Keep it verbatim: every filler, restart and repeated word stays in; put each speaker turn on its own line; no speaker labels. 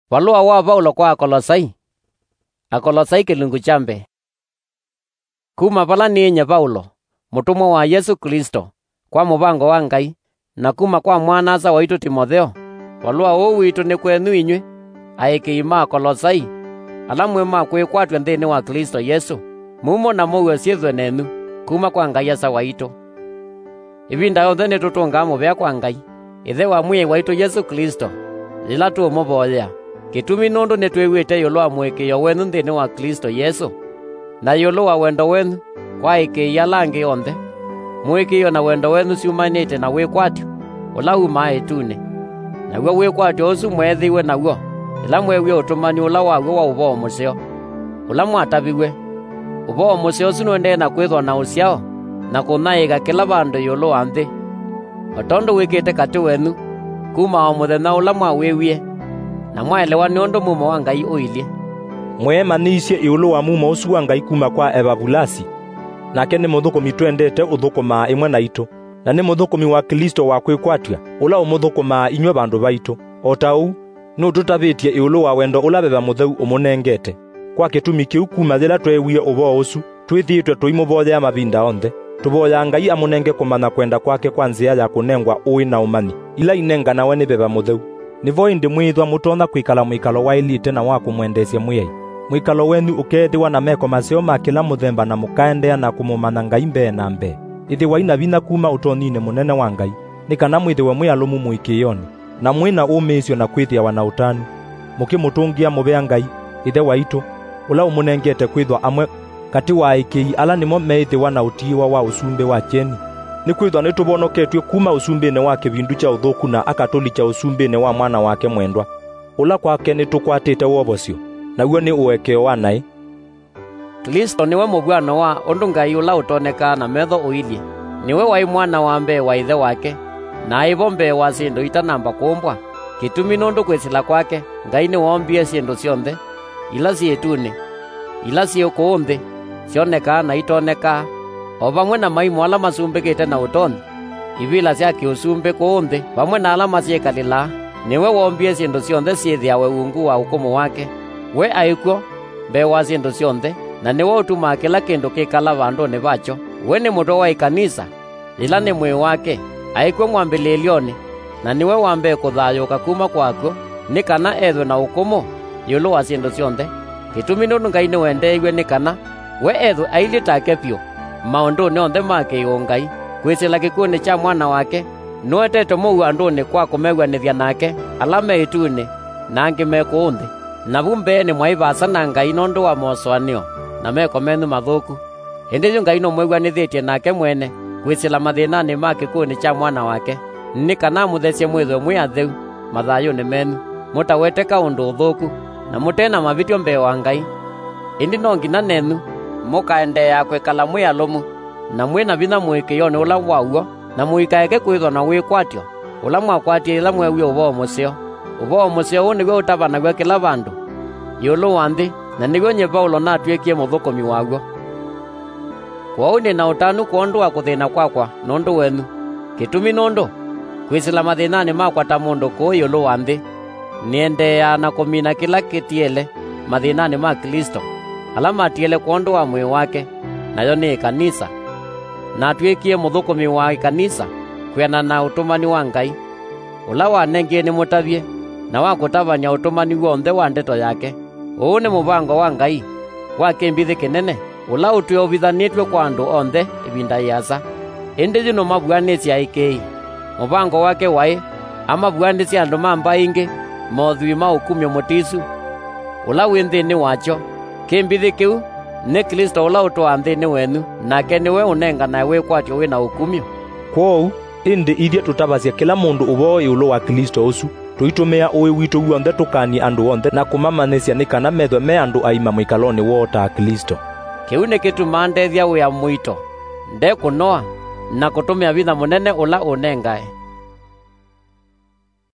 Walua wa Paulo kwa Kolosai. Akolosai kilungu chambe. Kuma pala ninya Paulo, mutumwa wa Yesu Kristo, kwa mubango wa Ngai, na kuma kwa mwanasa waitu Timotheo. Walua wo witu ni kwenu inywe, aikiima Kolosai, ala mwema kwikwatwa nthini wa Kristo Yesu, mumo na muwe siethwe nenu, kuma kwa Ngai asa waitu. Ivinda yonthe ni tutunga muvea kwa Ngai, ithe wa mwiai waitu Yesu Kristo, lila tuumuvoya. Kitumi nundu ni twiwite yulu wa mwikio wenu nthini wa Kristo Yesu, na yulu wa wendo wenu kwa ikiia langi yonthe. Mwikio na wendo wenu siumanite na wikwatyo ula uma itune, naguo wikwatyo usu mwethiwe naguo, ila mwewie utumani ula waguo wa uvoo museo, ula mwataviwe. Uvoo museo usu nuendee na kwithwa na usiao na kunaiga kila vandu yulu wa nthi, otondu wikite kati wenu kuma o muthenya ula mwawiwie, na mwaelewa ni undu mumo wa Ngai uilie.
Mwemanisye iulu wa mumo usu wa Ngai kuma kwa Evabulasi, nake ni muthukumi twendete uthukuma imwe na itu, na ni muthukumi wa Kristo wa kwikwatya ula umuthukuma inywe bandu baitu. O ta uu nu tutavitie iulu wa wendo ula beba mutheu umunengete. Kwa kitumi kiu kuma thira twewie uvoo usu twithiitwe tuimuvoya mavinda onthe, tuvoya Ngai amunenge kumanya kwenda kwake kwa nzia ya kunengwa ui na umani ila inenganawe ni beba mutheu. Nivo indi mwithwa mutona kwikala mwikalo wa ilite na wa kumwendesya mwiai. Mwikalo wenu ukethiwa na meko maseo ma kila muthemba na mukaendea na kumumana Ngai mbee na mbee. Ithiwa ina vina kuma utonine munene wa Ngai, ni kana mwithiwe mwialumu muikioni, na mwina umisyo na kwithia wana utani, mukimutungia muvea Ngai ithe waitu ula umunengete kwithwa amwe kati wa aikii ala nimo meithiwa na utiiwa wa usumbi wa cheni. Ni kwithwa nituvonoketwe kuma usumbini wa kivindu cha uthuku na akatoli cha usumbini wa mwana wake mwendwa, ula kwake nitukwatite wovosyo, naguo ni uwekeo wa nai.
Kristo niwe muvwano wa undu Ngai ula utoneka na metho uilie. Niwe wai mwana wa mbee wa ithe wake, na aivo mbee wa sindu itanamba kumbwa. Kitumi nundu kwisila kwake Ngai ni wombie sindu sionthe, ila siitune, ila siuku nthi, sioneka na itoneka, o vamwe na maimu ala masumbikite na utonthi, ivila sya kiusumbi kuu nthi, vamwe na ala masyikalila. Niwe wombie sindu sionthe syithiawe uungu wa ukumu wake. We aikuo mbee wa sindu sionthe, na niwe utumaa kila kindu kikala vanduni vacho. We ni muto wa ikanisa, ila ni mwii wake, aikuo mwambililioni, na niwe wambee kuthayuka kuma kwakuo, ni kana ethwe na ukumu yulu wa sindu sionthe. Kitumi nundu Ngai ni wendeiwe ni kana we ethwe ailitake pyu maunduni onthe ma kiungai, kwisila gikuuni cha mwana wake. Nuetete muu anduni kwa kumegwanithia nake ala meituni na angi meku nthi, na vumbeni mwaivasa na Ngai nundu wa mosoanio na meko menu mathuku. Hindi yu Ngai no mwigwanithitie nake mwene kwisila mathinani ma gikuuni cha mwana wake, ni kana muthesye mwithwe mwi atheu mathayuni menu, mutawete kaundu uthuku na mutena mavityo mbee wa Ngai. Indi no ngina nenu mukaendea kwikala mwialumu na mwina vinya mwikioni ula wauo, na muikaeke kwithwa na wikwatyo ula mwakwatie ila mwewie uvoo museo. Uvoo museo uu niwe utavanagwa kila vandu yulu wa nthi, na niwe nye Paulo natwikie muthukumi waguo. Kwou ni na utanu kuondua kuthina kwakwa nundu wenu. Kitumi nundu kwisila mathinani makwa ta mundu kuu yulu wa nthi, niendea na kumina kila kitiele mathinani ma Kristo ala matiele kuondu wa mwii wake, nayo ni ikanisa. Na twikie muthukumi wa ikanisa kwena na utumani wa Ngai ula wanengie ni mutavie na wa kutavanya utumani wonthe wa ndeto yake. Uu ni muvango wa Ngai wa kimbithi kinene ula utwiovithanitwe kwa andu onthe ivinda yiasa. Indi yu numavwanisya aikii muvango wake wai amavwanisya andu ma mba ingi mothui ma ukumyo mutisu ula wi nthini wacho. Kimbithi kiu ni Kristo ula utwaa nthini wenu, nake niwe unenganae wikwatyo wina ukumyo.
Kwou indi ithie tutavasya kila mundu uvoo iulu wa Kristo usu, tuitumia ui witu wonthe tukanie andu onthe na kumamanisya ni kana methwe me andu aima mwikaloni woo ta Kristo.
Kiu ni kituma ndethya wia mwito ndekunoa na kutumia vitha munene ula unengae.